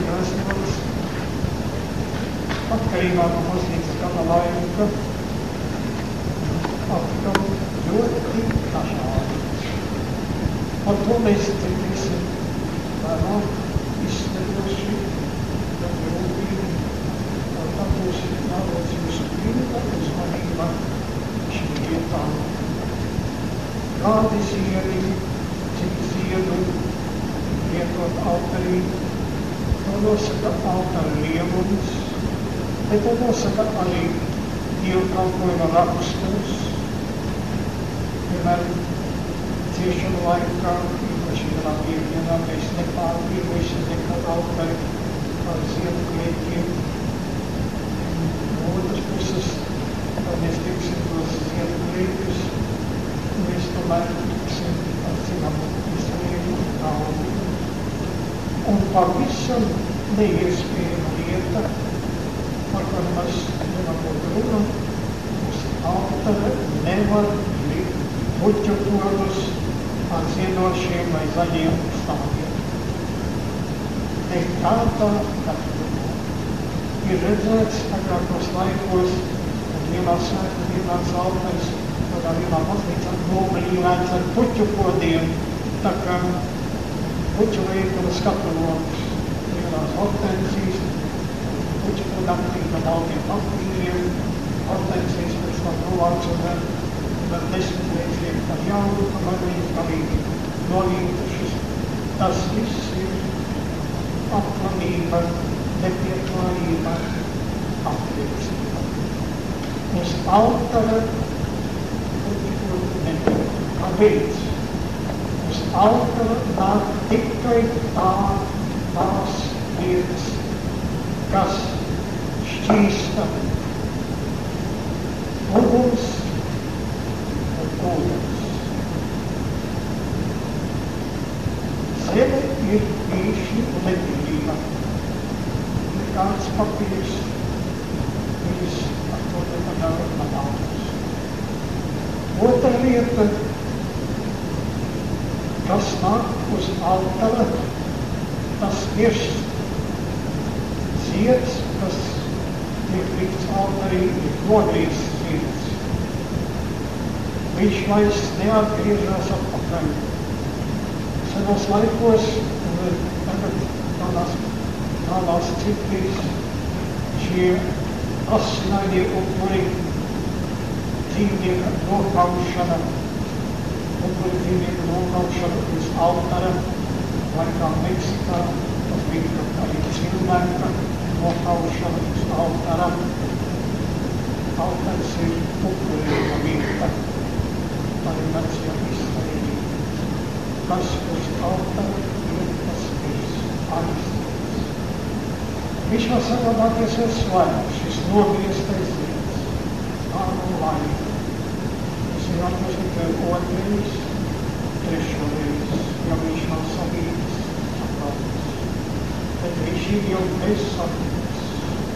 vēstules, atkarībā no baznīcas gada laika, atkal ļoti dažādi. Par to mēs dzirdēsim vēlāk izsmeļoši, ļoti rūpīgi, tad būs jālūdz jūsu pilna uzmanība šīm lietām. Kādi ziedi, cik ziedu lietot altarī, to nosaka altara lielums, bet to nosaka arī dievkalpojuma raksturs. Piemēram, ciešanu laikā, īpaši vienā piekdienā, mēs nepārpīrosim nekad altari ar ziedu klēķiem. No otras puses, kad mēs tiksim tos ziedu klēķus, mēs tomēr tiksim ar zināmu izrēju naudu. Un pavisam neiespējama lieta, par ko mēs nevarot runa, uz altara nevar likt puķu torus ar ziedošiem vai zaļiem stāviem. Nekādā gadījumā ir redzēts agrākos laikos, kad vienā svētku dienās altaris, kādā vienā baznīcā noblīvēts ar puķu podiem, tā kā puķu veikala skatulotus, vienās hortensijas, puķu podām tīka baltiem papīriem, hortensijas pēc tam novāc un vēl 10 reiz liek par jaunu, kamēr viņas galīgi nolītušas. Tas viss ir aplamība, nepieklājība, apliecība. Uz altara kāpēc? Uz altara nāk tikai tās lietas, kas šķīsta uguns un ūdens. Zeme ir īši ledība. Ir kāds papīrs, kuris ar to nepadara labākus. Otra lieta, kas nāk uz altara, tas ir zieds, kas tiek likts altarī, ir nogrīzts zieds. Viņš vairs neatgriežas atpakaļ. Senos laikos, tagad tādās citīs, šie asinainie upuri, dzīvnieku nokaušana, upuri dzīvnieku nokaušana uz altara, laikā Meksikā, tas bija arī cilvēka nokaušana uz altara. Altars ir upurīga vieta, arī vecajā Izraēlī. Kas uz altara ir, tas ir aizstāts. Viņš var saglabāties vēl svēts, šis nogrieztais zieds, kādu laiku. Tas ir atrast tikai otrais, trešoreiz, ja viņš nav savītas, sakārtas. Bet viņš ir jau bez saknes.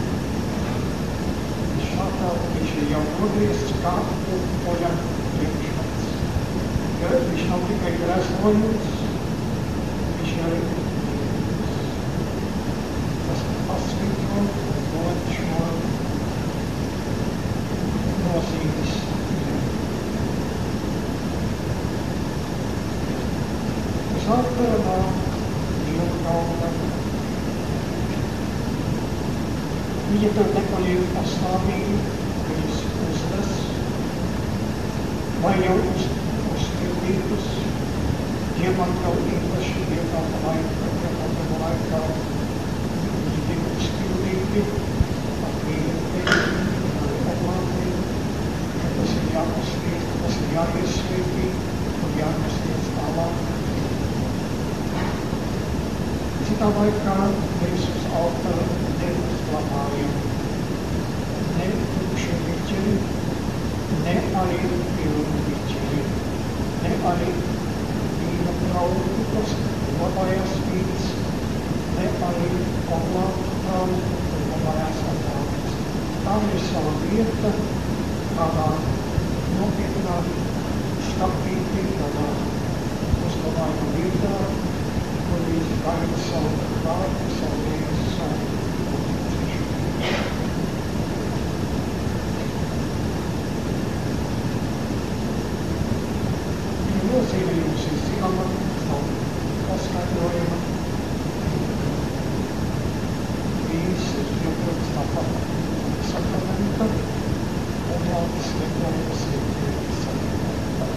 Viņš ir jau nogriezts kā upuļa priekšmets. Ja viņš nav tikai greznojums, viņš arī tas pasvītro un dod šo nozīmes. Uz altara nāk dievkalpe. Viņa tur nepaliek pastāvīgi, viņas uzdas, vai jau uzpildītas, iemanto īpaši dievkalpa laikā, viņi tika uzpildīti, ar vīrietiem, ar oglātiem, ka tas ir jāuzspied, tas ir jāiesvietī un jāiesniedz tālāk. Citā laikā mēs uz altara neuzglabājam ne tukšu viķeri, ne arī pilnu viķeri, ne arī vīna trauku, kas glabājās vīns, ne arī oglātu trauku, kas glabājās oglātus. Tā ir sava vieta, kādā nopietnā skapītī, kādā uzglabājuma vietā, kur viņš gaida savu vārdu, savu vietas. zīmējums ir zināma savu paskaidrojumu. Vīns ir joprojām tāpat sakramenta, un laukas lietojumas ir sakramenta.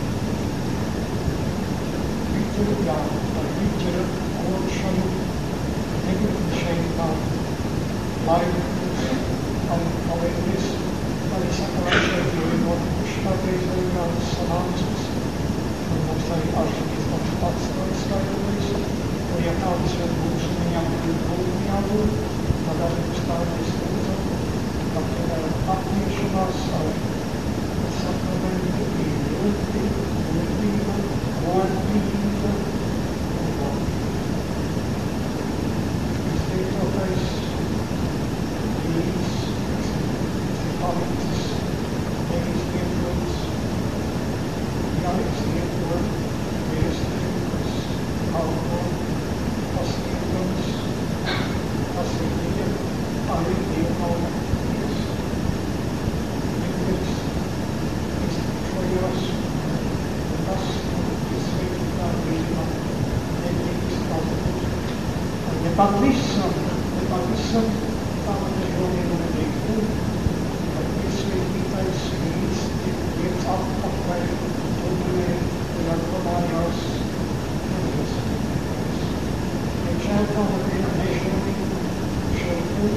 Viķeru, par viķeru kopšanu negribu šeit tā laikus, palīdz, arī saka, lai šeit jau ir notikuši kādreiz kādas sanāksmes, un mums arī arhibīskams pats skaidrojas, un ja kādas vēl būs viņam būtu jābūt, tad arī mums kādreiz lūdzu, tad apmiešanās ar sakramentu ir ļoti būtība, vārdība un izteiktotais vīns, kas ir palicis, neizlietots, jāizlietot, vēstījums, kalpo, pasniegums, tas ir arī dievkalpoties. Neviens iztikšojās, un tas, izveikta vīna, nedrīkst kalpot. Nepavisam, tāda žodība nedrīkst būt, kad izveiktītais vīns tik viens atpakaļ, tūmē, un atpamājās neviesveiktītais. Iekšēr tāda viena nežēlība šeit ir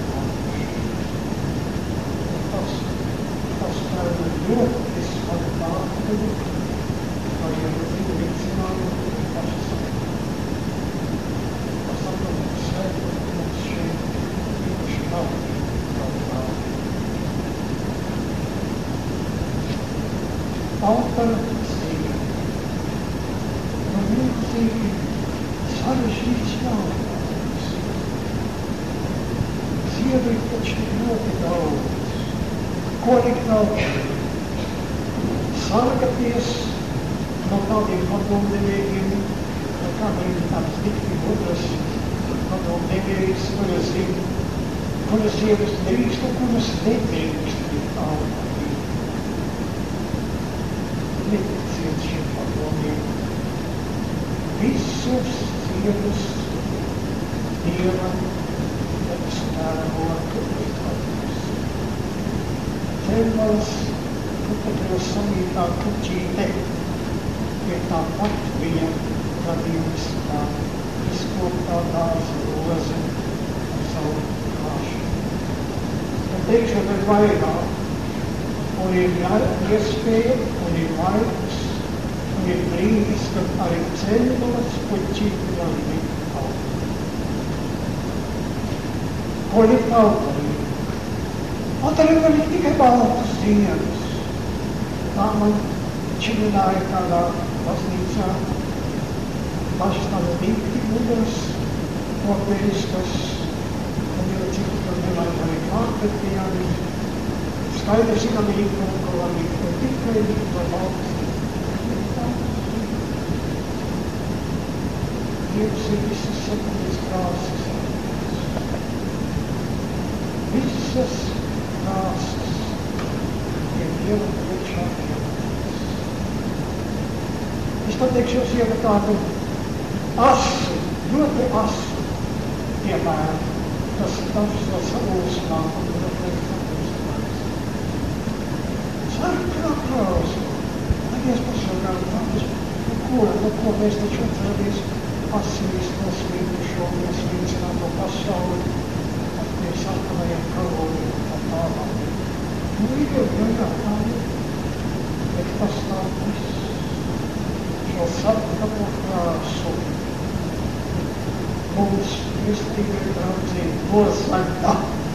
tas tāda ļoti smaga pārkļuva, vai jau viņu vicinājumu paši sakot. Tas atpakaļ sēdot mums šeit īpaši nav tāda. Autora zīme. Milzīgi sarežģīts jautājums. Ziedu ir taču ļoti daudz. Ko likt augšā? Sargaties no tādiem padomdevējiem, no kādiem tādas dikti gudras padomdevējs, kuras zina, kuras sievas drīkst un kuras nedrīkst ir augstī. Neticiet šiem padomiem. Visus sievas Dieva ekspērotu izdarījums. Ķermals, kutatro samītā kuķīte, ir tāpat viņa radījums kā izkoptā dārza roze ar savu kāšu. Un teikšot ir vairāk, un ir iespēja, un ir laiks, un ir brīdis, kad arī ķermals kuķīte var likt augt. Ko likt augarī? Augarī var likt tikai baltus dienas. Tā man činināja kādā baznīcā, pašas tādas dikti gudras, kopēriskas, un jau citu, kad nevajag arī klāt, bet viņām skaidrs, ka viņi ko var likt, un tikai likt var baltus dienas. Dievs ir visas septiņas krāsas. Visas krāsas ir Dieva priekšā ievērtas. Es pateikšu jūs jau tādu asu, ļoti asu piemēru. Tas ir tavs vēl savulsmā, un ļoti savulsmās. Sarkanā krāsa. Mēs pašaugām tādus, ko mēs taču atcerāmies asinīs nosvītušo, nosvīcināto pasauli, tie sarkanajiem karoliem un tā tālāk. Nu, ir tā ir, bet tas nav viss. Šo sarkano krāsu mums kristīgai draudzīgi nozaga.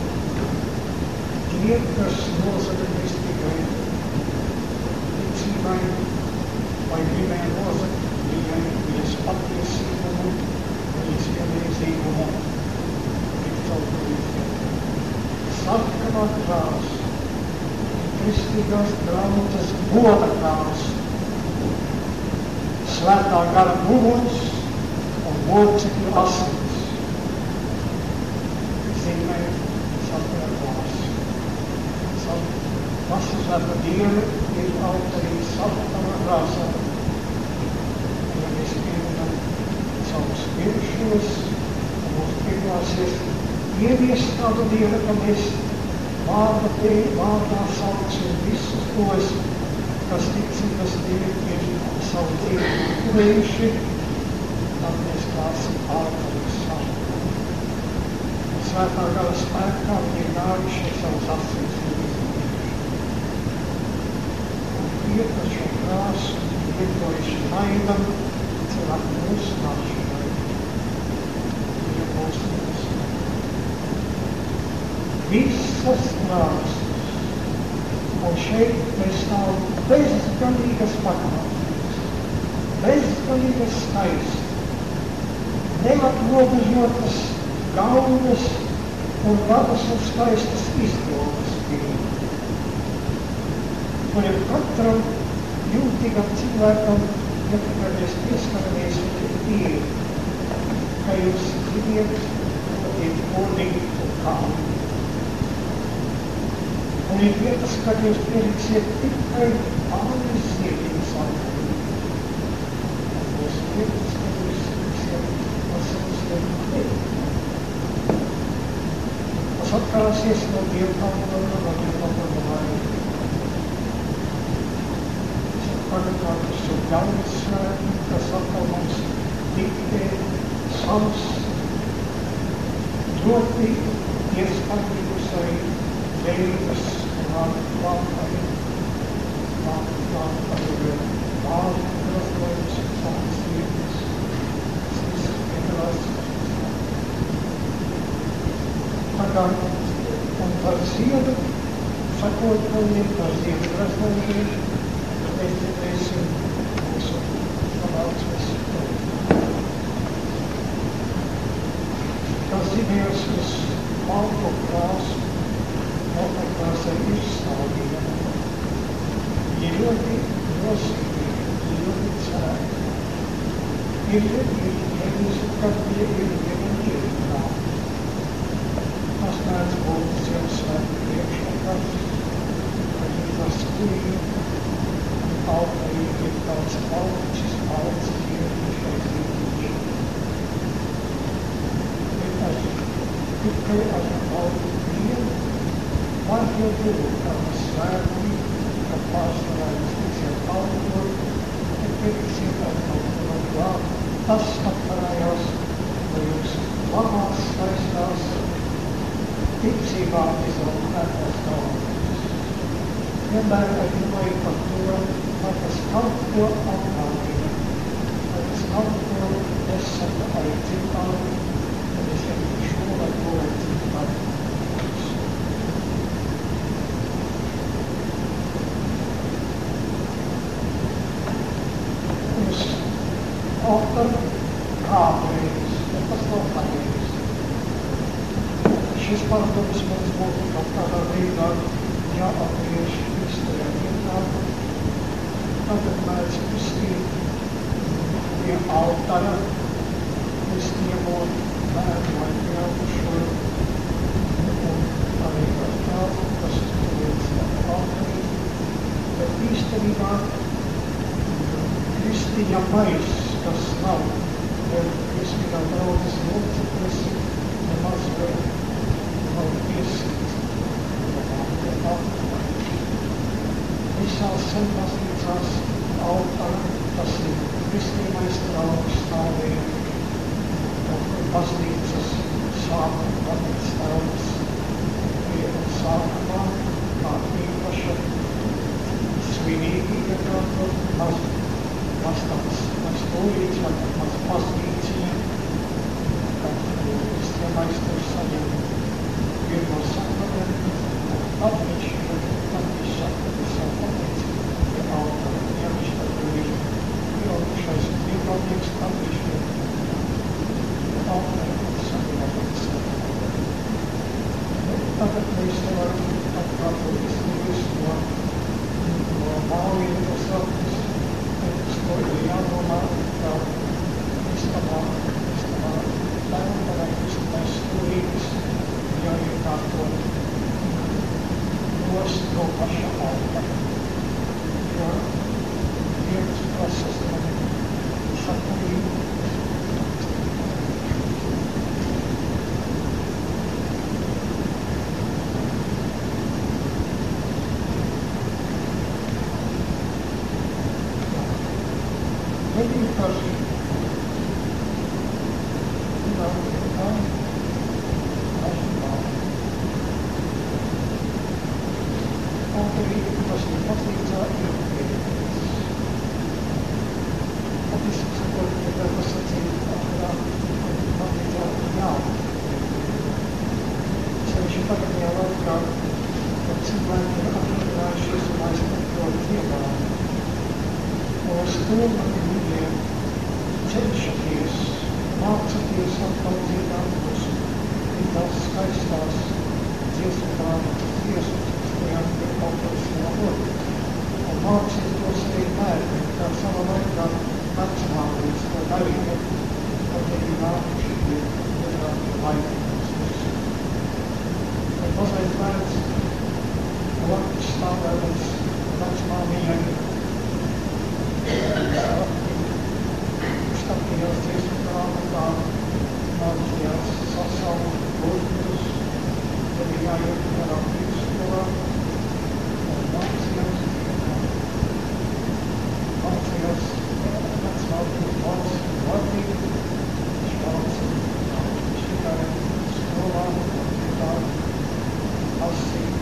Tie, kas nozaga kristīgai ticībai, vai gribēja nozagt viņas patiesībumu, viņas vienlīdzīgumu, tik caurpilīdzību. Sarkanā krāsa, kristīgās draudzes goda krāsa, svētā gara muguns un mocekļu asins. Zīmē sarkanā krāsa. Vasarsvētku dienu ir autorī sarkanā krāsā. mirušos, mūs pieklāsies ieviest tādu Dievu, ka mēs vārdā saucam visus tos, kas ticības Dievu ir savu dzīvi turējuši, tad mēs klāsim ārkārtas savu. Svētā gara spēkā viņi ir nākuši savus asins un izdarījuši. Un iet ar šo krāsu, lietojuši naidam, cilvēku mūsu nāšanai. Ja mūsu visas krāsas. Un šeit mēs stāvam bezgalīgas paklātības, bezgalīgas skaistas, neatrobežotas gaunas un labas un skaistas izdomas bija. Un ir katram jūtīgam cilvēkam, ja tikai mēs pieskaramies viņu Dievu, ka jūs dzīviet, ir godīgi un kādi. Un ir vietas, kad jūs pieliksiet tikai pāris ziedības alkoholu. Un būs vietas, kad jūs pieliksiet vasaras ziedības. Tas atkarāsies no dievkalpojuma, no dievkalpojuma. Es pagatavoju šo jaunas svētku, kas atkal mums diktē savus ļoti iespējīgus arī veidus vārdu krastojums, savas vietas, tas viss piedalās. Un par ziedu sakotājiem, par ziedu krastojumiem, mēs dzirdēsim mūsu palauksmes. Tas zinājās uz malko krāsu, malko krāsai ir stāvība. Viņi ļoti nosītīgi, ļoti cerēti. Ir visu, kad ir kā. Tas mēdz būt Ziemassvētku priekšvakars, kad ir tas kuļi, un augai ir tāds augstis, šeit ir. Tikai ar augu dienu var jau būt tādas svētki, kad pārstāvājums tiksiet augot, un tiksiet atkal klāt. Tas atkarājās no jūsu labās, skaistās, ticībā izaudzētās galvas. Vienmēr domāju par to, vai tas kaut ko atgādina, vai tas kaut ko nesaka arī citām, tad es arī šovai to citām. Uz altāra kāpreiz, tas nav pareizi. Šis pārdoms mums būtu kaut kādā veidā jāatgriež Kristajā vietā. Tagad mēs kristīt pie altāra, kristījumot bērnu vai pieaugušo, un arī ar tādu, kas tuvies altāri. Bet īstenībā kristīņa maiss, kas nav, un kristīgā draudzes loceklis, nemaz vēl nav piesīts. Visās senbaznīcās altāri, tas ir kristīgais draugs stāvēja, un baznīcas sākuma stāvs ir sākumā, kā īpaša svinīgi iekārtot maz tāds stūrīts vai maz baznīciņa, kad kristiemaisters saņem pirmo sakramentu, tad viņš saka savu pateicību pie altāra. Ja viņš tad ir pieaugušais un pieaugies, tad viņš pie altāra saņem savu. Tagad mēs nevaram atkārtoties no māliem, kas atkas, kas to ir jādomā, kā istamā, tēmpa vai istamais stūrītis jāiekārto. vienkārši un arī tas ir baznīcā ir pieņemts. Patiesībā sakot, ja tā pasacīt, baznīcā nav. Sevišķi tagadajā laikā, kad cilvēki ir atradinājušies un aizpatļot Dievā. Un uz to man viņiem cenšaties, mācaties atkal dziedātos un tās skaistās dziesmu grāmatas dziesmas, kurām ir kaut kas labot. Un mācīt tos arī bērni, kā savā laikā vecmāmiņas to darīja, kad arī nākuši pie dažādiem laikiem. Un mazais bērns blakus stāvēdams vecmāmiņai skatījās dziesmu grāmatā, mācījās sasaukt burtus, tad ir jāiet garā pīskolā un mācījās vecmāmiņas valsts un vardību, viņš mācīja tikai skolā un tā lasīt.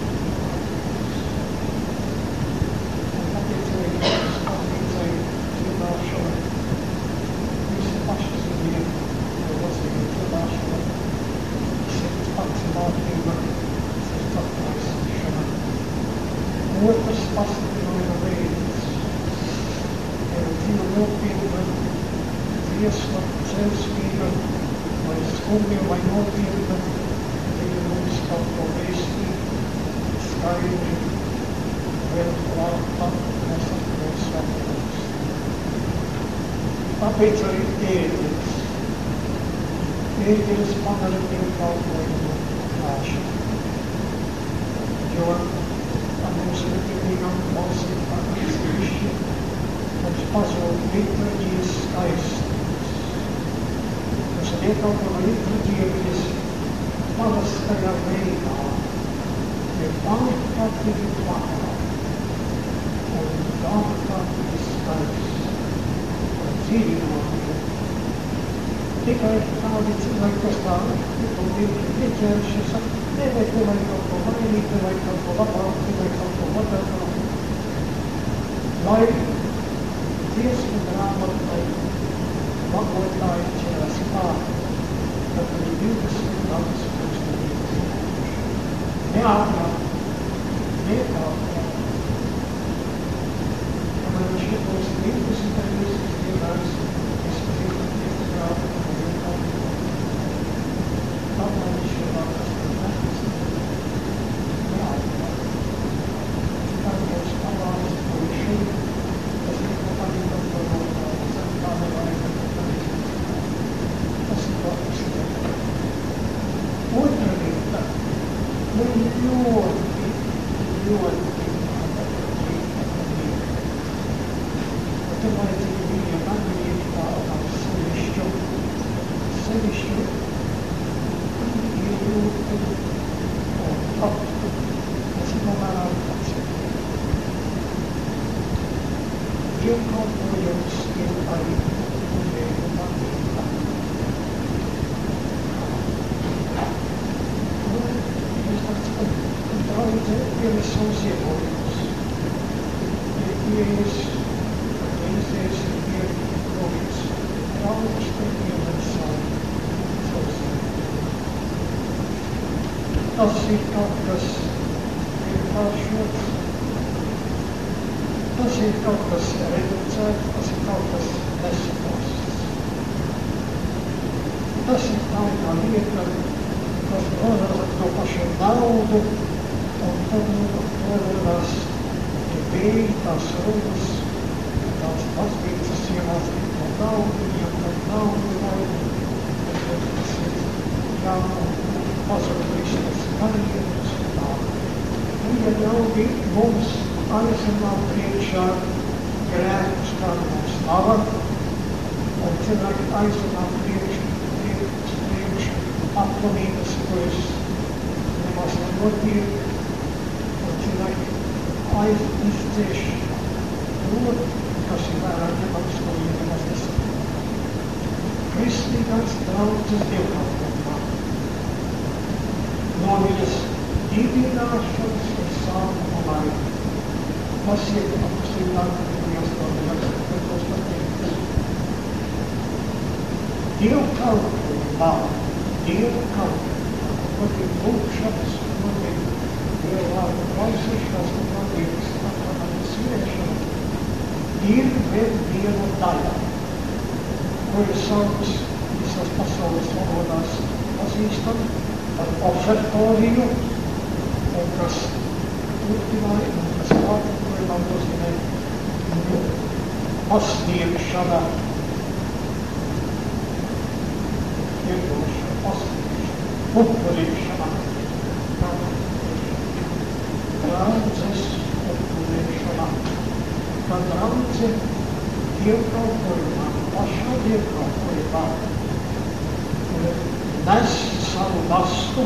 Otrs pastiprinājuma veids ir dzīva nopietna, dziesma, celsmība, vai skumja, vai nopietna, ir mums kaut ko vēstīt, skaidri, vēl klāta, mēs atkarot svētkos. Tāpēc arī ēģelis. Ēģelis padara dievkalpojumu klāšanu. Jo mums likumīgam balsīm attīstīši, mums pazūd liturģijas skaistums. Mums dievkalpojuma liturģija ir parastajā veidā, ir ārkārtīgi plānā un ārkārtīgi skaists un dzīvinotie. Tikai tādi cilvēki, kas tā likumīgi pieķērši, saka, nevajag kaut ko mainīt, nevajag kaut ko labāk, nevajag kaut ko modernāk. Lai dziesmu grāmatai labotāji ķerās klāt, tad viņi 20 gadus pirms neātrāk, neātrāk. Kamēr viņš būs 12. dienās, es gribu dziesmu grāmatu un tāpēc viņš ir vārds. Tas ir kaut kas vienkāršots, tas ir kaut kas reducēts, tas ir kaut kas nesaprasts. Tas ir tā lieta, kas nonāk to pašu naudu, un tad nonās bija tās runas, tās baznīcas iemācīt no naudu, tas ir jāmūt. Pazudīšanas karjeras un tā. Un ja ļauj mums aizzināt priekšā grēkus, kādi mums nav, un cilvēki aizzināt priekšu aplamības, kuras nemaz nenotiek, un cilvēki izcieš to, kas ir vērā ņemams no Kristīgās draudzes dievkalpojumā. No viņas dibināšanas un sākuma laika. Lasiet apstīvā, kas to pateikt. Dievkalpojumā, notiek lūkšanas, notiek Dievvārda klausīšanās, notiek sakramentu sviešana, ir vēl viena daļa, kuru sauc visās pasaules valodās pazīstam par ofertoriju, un kas turpināja, un kas pārturpinājumā nozīmē pasniegšana, iedošana, pasniegšana, upurīšana, draudzes upurīšana, ka draudze dievkalpojumā, pašā dievkalpojumā nes savu nastu,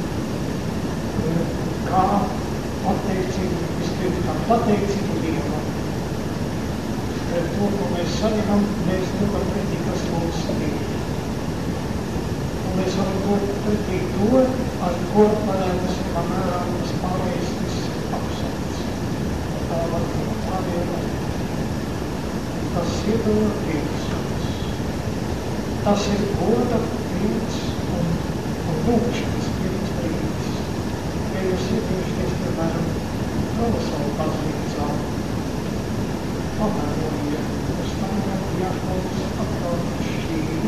kā pateicību, vispirms kā pateicību Dievam. Pret to, ko mēs saņemam, mēs dodam pretī, kas mums ir. Un mēs varam dot pretī to, ar ko varētu savā mērā mums pārējais viss apsauc. Tā var būt pārējā. Tas ir prieks. Tas ir goda prieks un lūkšanas prieks brīdis. Ja jūs iepriekšties, piemēram, Pravoslavu baznīcā, pamērojiet, uz tādām jāklaus atkal šķīri,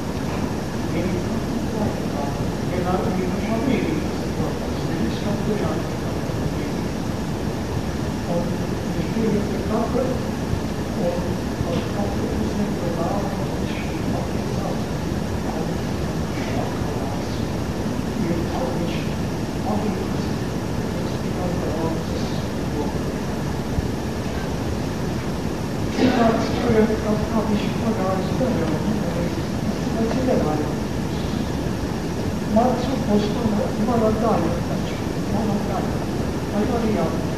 vienā īpašā brīdī, protams, nevis katru jāatkal brīdī. Un viņš bija pie katra, un ar katru uzņem pie vārdu, un šī attiecās, un šakalās, ir viņš palīdz, kas tikai draudzes lūk. Tāds, kā viņš pagājis darījums, vai cienājums. Mācu postuma mana daļa taču, mana daļa, vai arī jābūt.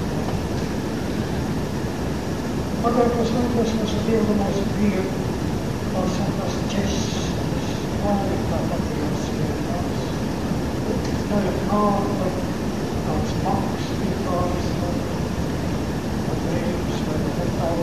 Agrākos laikos mūsu dievdomās bija tā sākās ķesnes, tā patījās vietās. Daļa kāda, tāds maks, vietās, vai drēbs, vai metālu.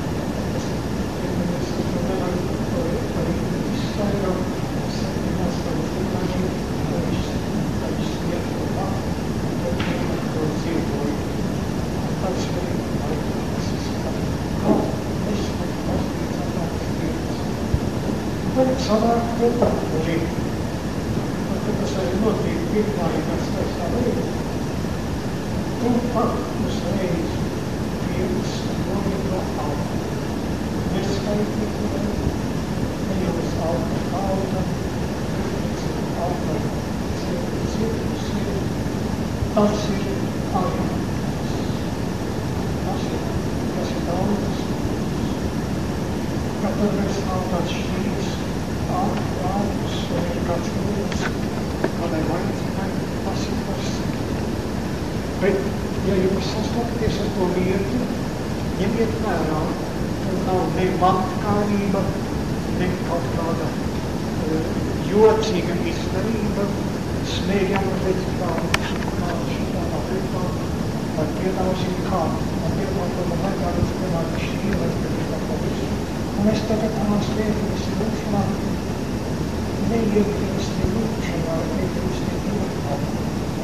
Mēs nevaram arī izstaigām, sakinās tavu finaļu, tad sniet to māk, tad vienmēr to dzīvoju. Un tāds svarīgi laikā, tas izskatās. Kā es vai baznīcā tāds dienas. Vajag sanākt kopā arī. Un kad tas arī notiek pirmājumās taisā veidā. Tu pat uzreiz viens noviet no auga. Neskaitīgi nejūs auga kauda, auga cietums. Tas ir alianses. Tas ir daudzas kūtas. Kad tad mēs nav tāds šķīrs, ārpus, vai ir kāds kūtas, kādai vajadzīgai, tas ir par sevi. Bet, ja jūs sastopaties ar to lietu, ņemiet vērā, un nav ne mantkārība, ne kaut kāda jocīga izdarība, smējama pēc kāda šitā lietā, vai piedāvāsim kādu. Un piedāvāsim laikādās piedāvāt šķīra, vai piedāvāt pa visu. Un mēs tagad tās lietamies lūkšanā, neiekrīsti lūkšanā, neiekrīsti lūkšanā.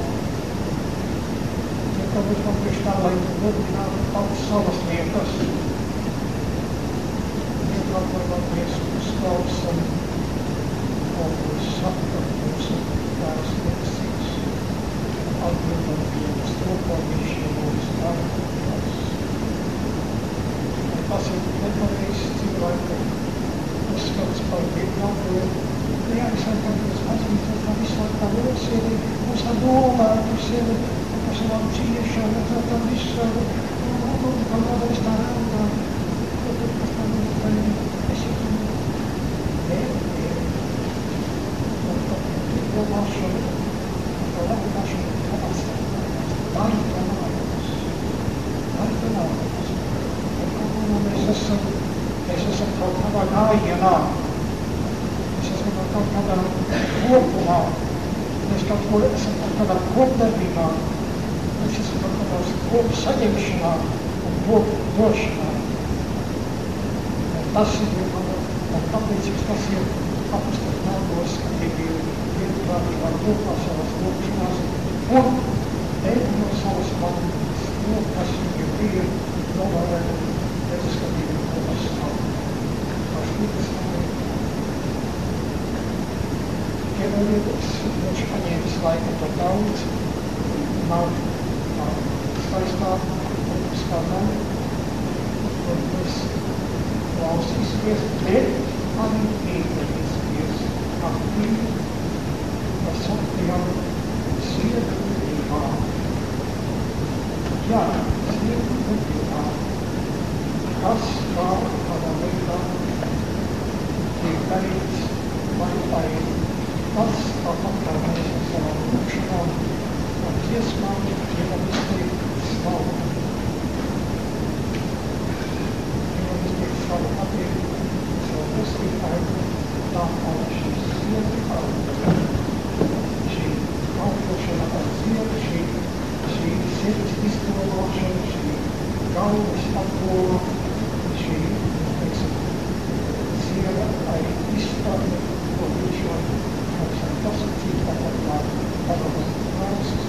Ja kāpēc man priekš tā, lai nodinātu pats savas lietas, vai mēs uzklausam, ko mēs sakam, mūsu tās tiesības, atbildam vienas to, ko viņš ir mūsu darbības. Un tas ir nepareizi cilvēku uzskats par dievkalpojumu. Jā, es laikam, ka es baznīcā tā visu laiku tā lūsiedi, mūs tā domātu sevi, par savām ciešām, tā visu, un kādā es tā raudā. Mēs esam kaut kādā gājienā. Mēs esam kaut kaut kādā kopumā, mēs kaut ko esam kaut kādā kopdarbībā, mēs esam kaut kādās kopu saņemšanā un kopu došanā. Un tas ir, un tāpēc tas ir apustuļu darbos, ka tie bija vienprātībā kopā savās lūkšanās un dēļ no savas maldības, kas viņiem bija novērēt bezskatīgi kopā savu. Ievēlieties, viņš paņēmis laika to daudz, nav skaistā, kā daļa, kur mēs klausīsimies, bet arī piedalīsimies aktīvi par saktajām sievietībām. Jā, sievietībām. Kas kādā veidā tiek darīts, vai arī tas, tāpat kā mēs ar savām lūkšanām un dziesmām, Dievam izteikt slavu. Dievam izteikt slavu attiecību, savu pestītāju, tā kā šīs sievietības, šī kalpošana ar ziedu, šī sirds izdomāšana, šī galvas apgova, šī, teiksim, sieva arī izstāde, ko viņš var pasakīt, tāpat kā padomāt valsts,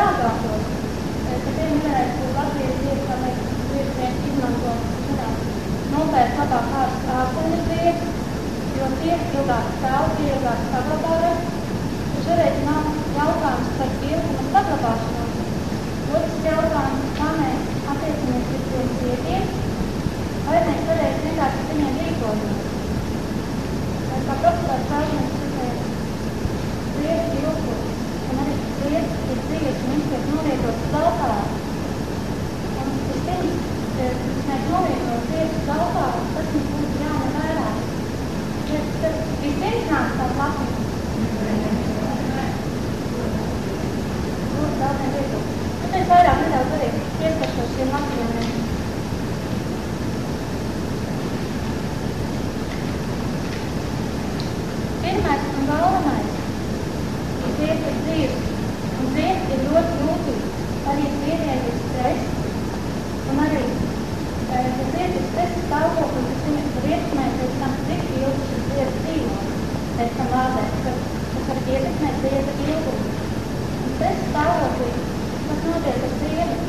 Latvijas uzvērt labāk kādas ārzemes vietas, jo tie ilgāk stāv, tie ilgāk saglabājas. Šoreiz nav jautājums par ilgumu saglabāšanos. Otrs jautājums, kā mēs attiecamies pret tiem ziediem, vai mēs varēsim vienkārši viņiem rīkoties. Kā profesors Kalvins sacīja, ziedi ir upuri, un arī ziedi ir dzīves, un viņš tiek novietots zeltā. Un vispirms, mēs novietojam ziedus zeltā, tas mums būtu jāņem vērā. Vispirms nāk tā plakuma. Būtu zeltiem vietot. Tad mēs vairāk nedaudz arī pieskaršos šiem maksījumiem. Pirmais un galvenais, zieds ir dzīves, un zieds ir ļoti jūtīgs. Arī ziediem ir stress, un arī, ja zieds ir stresa stāvoklis, tas viņam var ietekmēt pēc tam, cik ilgi šis zieds dzīvo, pēc tam vādēt, kas var ietekmēt zieda ilgumu. Un stresa stāvoklī, kas notiek ar ziedu?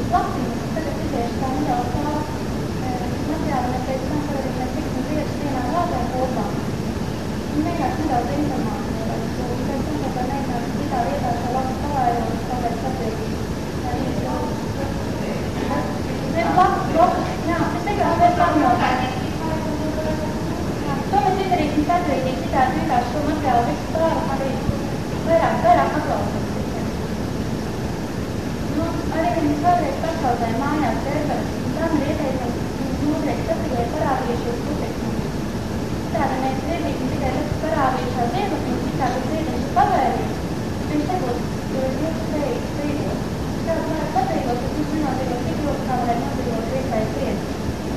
Materiāli mēs pēc tam, kad arī mēs tiksim tieši vienā Arī viņas vēlreiz pasaulē mājās derberas, un tam ir ieteikams viņas notriekt satīgai parādījušies putekļi. Citādi mēs riebīgi tikai redz parādījušās iemesliņas, citādi dziediņš ir pavērījis. Viņš nebūs ļoti spējīgs strīdot. Kāds varētu pateikot, ka viņš nenotiekot tik ļoti, kā varētu notiekot viesais lietas.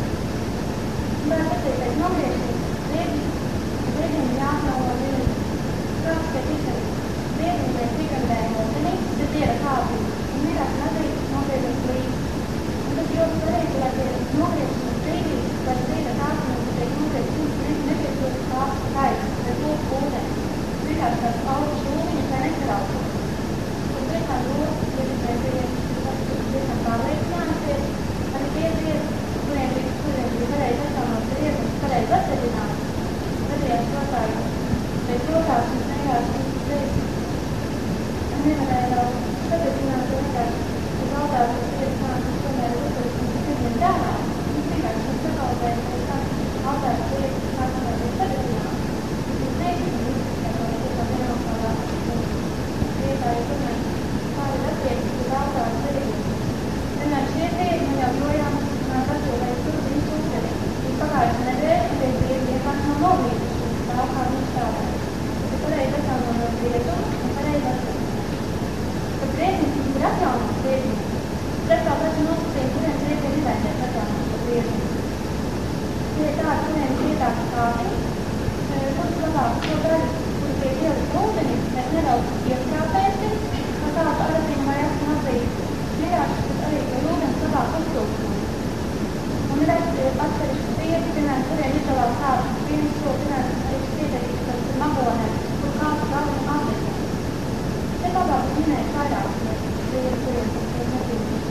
Varētu pateiktais nogriežties, dziediņi jāatnaulo dziediņi. Kāds, ka tikai dziediņi mēs tikandēja notenī, bet diera kāpī, un mierās nedrīkst nogriežas līdzi. Un tas ļoti svarīgi, lai tie nogriežas brīdīs, lai strīda kāpinās, ka tiek nogriežas nepiesūtas kāpes skaits, bet lūk ūdeni. Vienkārši tāds augs šūmiņas, lai nesarautos. Un tiešām lūk, ja mēs tiešām pārliecināties, arī tie dziedi, kuriem bija pareizi atjaunot dziedi un pareizi atceļināt, redzējās protājums. Pēc rokās mums vienkārši viņas dziedi. Un nevarēja vēl sagadzināt, ka vienkārši uz altāru tas dziedi nāk, un tomēr uzturis un viņiem dārā. Mums vienkārši mums sakalpēja, ka tam altāru dziedi nāk un vēl sagadzināt. Mēs neizsam izsakāt, lai tiešām vienokādā vietā, ja tomēr pāri attiecas uz altāru dziedi. Vienmēr šie dziedi man jau projām nāk atbildēt, kur viņus uzteri. Viņš pagājuši nedēļ, un tie dziedi vienkārši nav novīduši, tā kā viņš tādēļ. Bet pareizi atjaunot dziedumu un pareizi atjaunot. Kad dziedums mums ir atjaunots dziedumu, tad kā paši nosacījumi, kuriem dziediem nevajadzēs atjaunot par dziedumu. Tie ir tādi, kuriem ir ietāks kāpiņi, kurus labāk šo daļu, kuru tiek ielikt ūdeni, mēs nedaudz ieskrāpēsim, no tādu aratiņu vai esmu atzīt. Vienkārši, kad arī pie ūdens labāk uztūkst. Un ir atsevišķi dziedi, piemēram, kuriem izdalās tādu vienu šo, piemēram, arī pieteicis, kas ir magonē, kur kāpu galvenu apdekā. Te labāk minēt vairāk, dziedi, kuriem tas ir netīkums.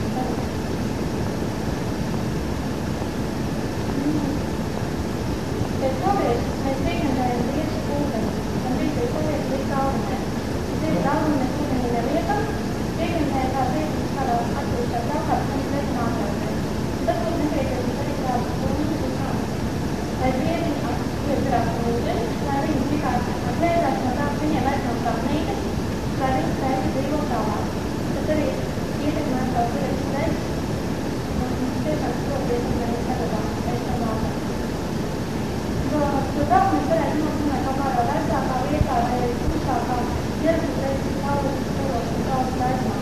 Pēc nogriežas mēs pieņemējam griežu ūdeni, un visu ir paliek līdz galvenē. Dziedi galvenē mēs ūdeni neliekam, pieņemējam kā dziedums kādā atsevišķā telpā, mēs liekam ātrākais. Tas būtu nepieciešams arī tādas stundas un kādas. Lai dziedi ieskarās no ūdeni, lai viņi vienkārši atvērdās no tās, viņiem vairs nav sapnītes, lai viņi spēja dzīvo tālāk. Tas arī ietekmēs savu dzīves stresu, un tiešām ļoti ietekmēs sagatā pēc tam vārdā. To tā mēs varētu nozīmēt kaut kādā vecākā vietā vai arī klusākā ierastas reizes saules solos un saules gaismā.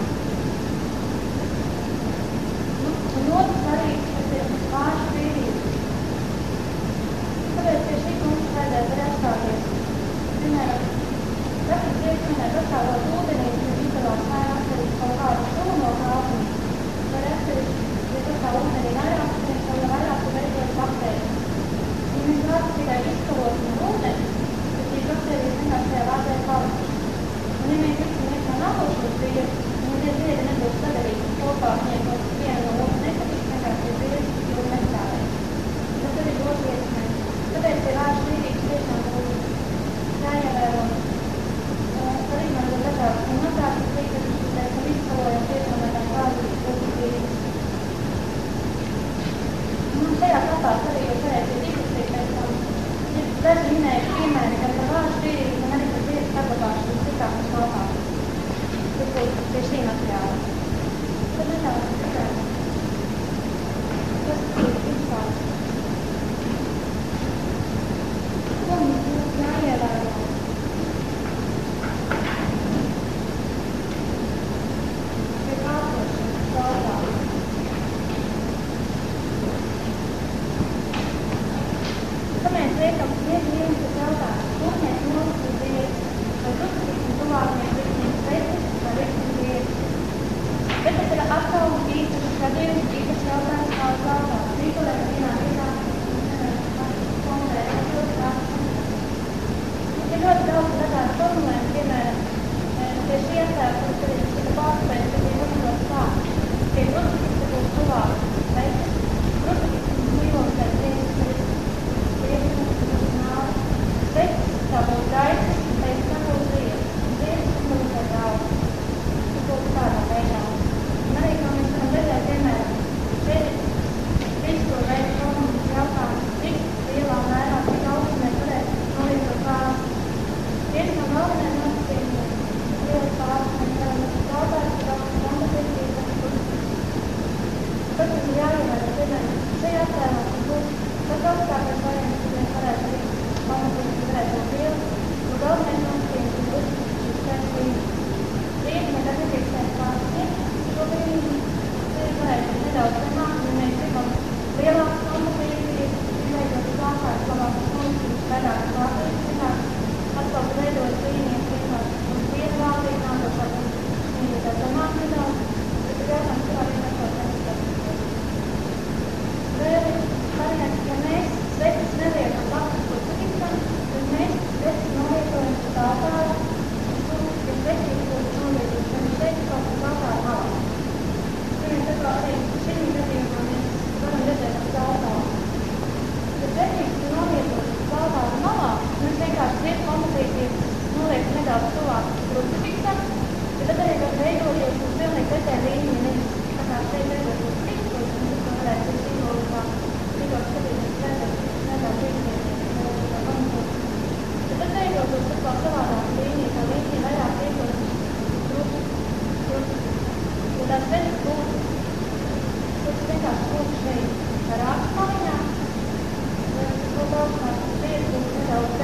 Un ļoti svarīgi, tas ir pārši brīvības. Tāpēc pie šī punkta vajadzētu arī apstāties. Piemēram, tāpēc iesmanēt apstāvot ūdenī, ja izdevās mājā atsevišķi kaut kādu šūnu no kāpņu, vai atsevišķi, ja tas kā ūdenī vairāk, tad vairāk ir veidojas baktērijas. Ja mēs vārds tikai izskalosim no ūdeni, tad šīs baktērijas vienkārši tajā vārdē paliks. Un ja mēs liksim iekšā nākošos dziedus, un ja tie dziedi nebūs sadarīti kopā, viņiem kaut viena no otru nepatiks, vienkārši tie dziedi ļoti nestāvēs. Tas arī ļoti ietekmēs. Tāpēc tie vārds brīdīgs tiešām būtu jāievēro. Arī man ir dažādas un mazākas līdzekļus, mēs tam izskalojam tiešām, lai tās vārds būtu brīdīgs. Un šajā kapās arī ir pareizi diskusija pēc tam. Ir daži minējuši piemēri, ka par vārdu brīdīgi un arī par dziedu saglabāšanu citās un kalpās. Tas būtu pie šī materiāla. Tad netādas tikai. Tas ir izpārs. Ko mums būtu jāievēro? Pie kāpošanas kalpās. Mēs liekam viens, kas jautās, kur mēs noliksim dziedus, vai uzskatīsim tuvākajiem liksim sveces, vai liksim dziedus. Bet tas ir atkal īpašs gadījums, īpašs jautājums, kā uz jautās. Nikolēm vienā vietā, formulēt, ir ļoti daudz dažādu formulējumu, piemēram, pie šī attēla, kuras arī šita pārspējas, ka tie uzmanot tā, pie krucifiks būs tuvāk sveces, krucifiks mīlos pēc dziedus, tā būs gaitas, pēc tam būs dziedus. Dziedus būs ar daudz. Tas būs tādā veidā. Un arī, kā mēs varam redzēt, piemēram, šeit ir visu veidu formulas jautājums, cik lielā mērā, cik augstu mēs varēsim nolīdzot pāris. Viens no galvenajiem nosacījumiem lielas pāris mēs varam tās reizes lūdzu, tas vienkārši lūdzu šeit ar āksmaiņā, lai tas būtu augstāk, tas vieta būtu nedaudz